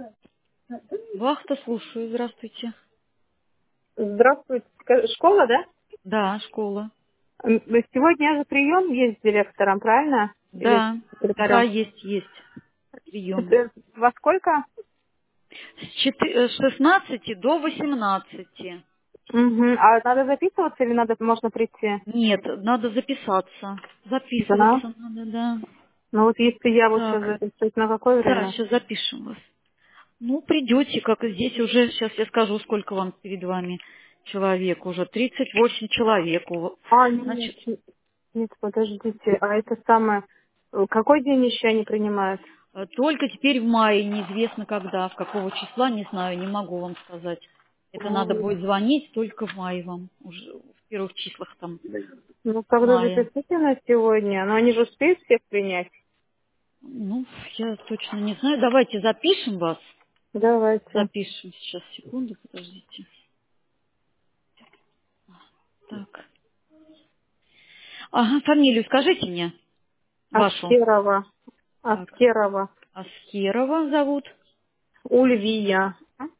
Вахта, слушаю. Здравствуйте. Здравствуйте. Школа, да? Да, школа. Сегодня же прием есть с директором, правильно? Или Да, с да, секретарем? есть прием. Это во сколько? С 16 до 18. Угу. А надо записываться или можно прийти? Нет, надо записаться. Да. Записываться надо, да. Ну вот если я вот сейчас Так, записываюсь, на какое да, время? сейчас запишем вас. Ну, придете, как и здесь уже, сейчас я скажу, сколько вам перед вами человек уже. 38 человек. А, нет, Значит, нет, подождите. А это самое... Какой день еще они принимают? только теперь в мае, неизвестно когда, в какого числа, не знаю, не могу вам сказать. Это надо будет звонить только в мае вам, уже в первых числах там Ну, когда мая. записите на сегодня? Но они же успеют всех принять? Ну, я точно не знаю. Давайте запишем вас. Давайте. Запишем сейчас, секунду, подождите. Так. Ага, фамилию скажите мне, вашу. Аскерова. Так, Аскерова. Аскерова зовут. Ульвия.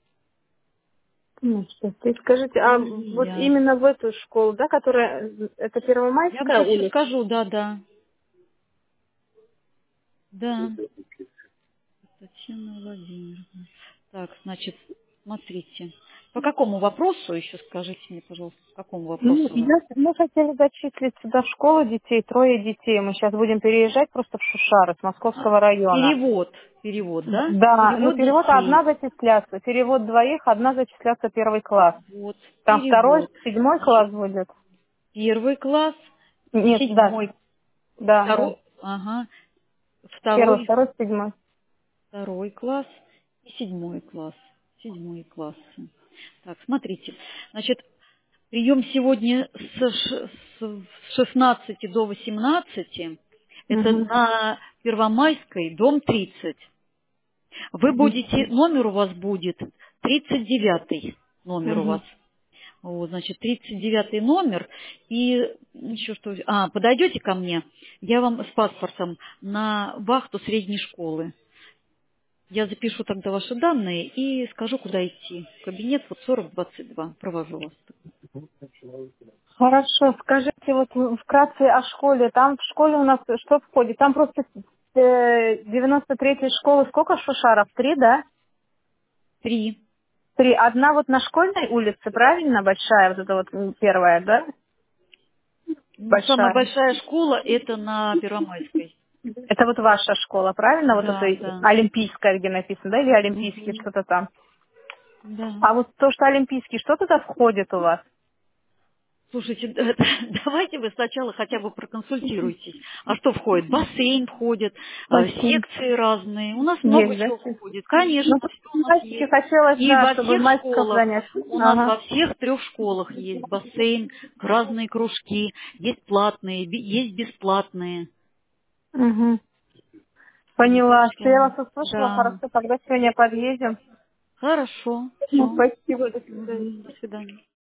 Ну, что ты скажите, а вот Улья. именно в эту школу, да, которая, это Я вам Первомайская сейчас все улица? скажу, да, да. Да. Татьяна Владимировна. Так, значит, смотрите. По какому вопросу, еще скажите мне, пожалуйста, по какому Ну, вопросу вы? мы хотели зачислить сюда в школу детей, 3 детей. Мы сейчас будем переезжать просто в Шушары с Московского района. Перевод, да? Да, ну Перевод перевод одна детей. зачисляться, перевод двоих, одна зачисляться 1 класс. Вот, Там второй, перевод. 7 класс будет. Первый класс, Нет, да, седьмой, да. второй, ага, Первый, второй, второй, 7. второй класс и седьмой класс. Седьмой класс. Так, смотрите. Значит, прием сегодня с 16 до 18. Это Угу. на Первомайской, дом 30. Вы будете, номер у вас будет 39 номер у Угу. вас. Вот, значит, 39 номер. И еще что, подойдете ко мне, я вам с паспортом на вахту средней школы. Я запишу тогда ваши данные и скажу, куда идти. Кабинет вот 4022. Провожу вас. Хорошо, скажите вот вкратце о школе. Там в школе у нас что входит? Там просто 93-й школы сколько шушаров? 3, да? 3. 3. Одна вот на Школьной улице, правильно? Большая, вот эта вот первая, да? Ну, самая Большая. большая школа это на Первомайской. Это вот ваша школа, правильно? Вот это Да, да. Олимпийская, где написано, да? Или Олимпийский, Мгм. что-то там. Да. А вот то, что Олимпийский, что туда входит у вас? Слушайте, давайте вы сначала хотя бы проконсультируйтесь. А что входит? Бассейн входит, Бассейн. секции разные. У нас много Есть, да? чего входит. Конечно, Ну, все у нас мальчики есть. хотелось, И да, во чтобы всех мальчиков школах, занять. у нас Ага. во всех 3 школах есть бассейн, разные кружки, есть платные, есть бесплатные. Угу. Вот, так Поняла. что, Что я вас услышала, да. хорошо, тогда сегодня подъедем. Хорошо, Ну, все. спасибо, до свидания. До свидания.